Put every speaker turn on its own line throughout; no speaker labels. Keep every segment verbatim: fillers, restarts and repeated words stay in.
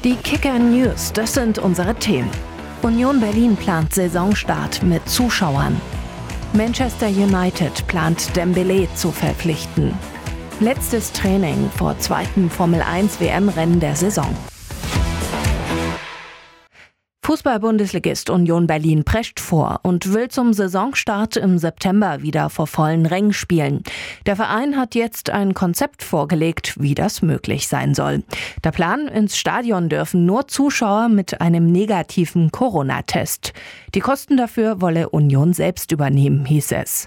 Die Kicker News, das sind unsere Themen. Union Berlin plant Saisonstart mit Zuschauern. Manchester United plant Dembélé zu verpflichten. Letztes Training vor zweiten Formel eins W M-Rennen der Saison. Fußball-Bundesligist Union Berlin prescht vor und will zum Saisonstart im September wieder vor vollen Rängen spielen. Der Verein hat jetzt ein Konzept vorgelegt, wie das möglich sein soll. Der Plan: ins Stadion dürfen nur Zuschauer mit einem negativen Corona-Test. Die Kosten dafür wolle Union selbst übernehmen, hieß es.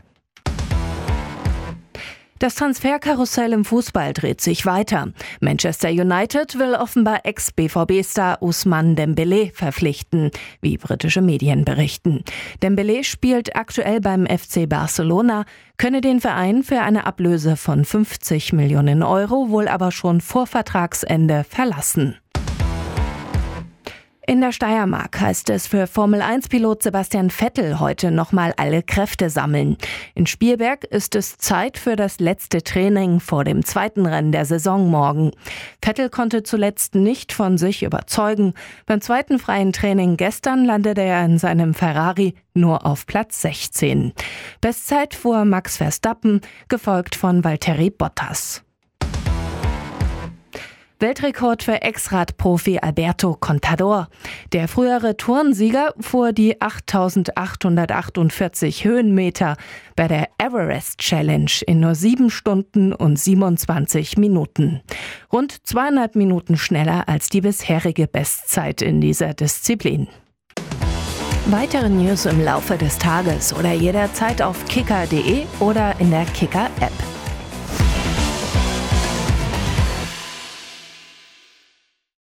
Das Transferkarussell im Fußball dreht sich weiter. Manchester United will offenbar Ex-B V B-Star Ousmane Dembélé verpflichten, wie britische Medien berichten. Dembélé spielt aktuell beim F C Barcelona, könne den Verein für eine Ablöse von fünfzig Millionen Euro wohl aber schon vor Vertragsende verlassen. In der Steiermark heißt es für Formel eins Pilot Sebastian Vettel heute nochmal alle Kräfte sammeln. In Spielberg ist es Zeit für das letzte Training vor dem zweiten Rennen der Saison morgen. Vettel konnte zuletzt nicht von sich überzeugen. Beim zweiten freien Training gestern landete er in seinem Ferrari nur auf Platz sechzehn. Bestzeit fuhr Max Verstappen, gefolgt von Valtteri Bottas. Weltrekord für Ex-Radprofi Alberto Contador. Der frühere Tourensieger fuhr die achttausendachthundertachtundvierzig Höhenmeter bei der Everest Challenge in nur sieben Stunden und siebenundzwanzig Minuten. Rund zweieinhalb Minuten schneller als die bisherige Bestzeit in dieser Disziplin. Weitere News im Laufe des Tages oder jederzeit auf kicker punkt de oder in der Kicker-App.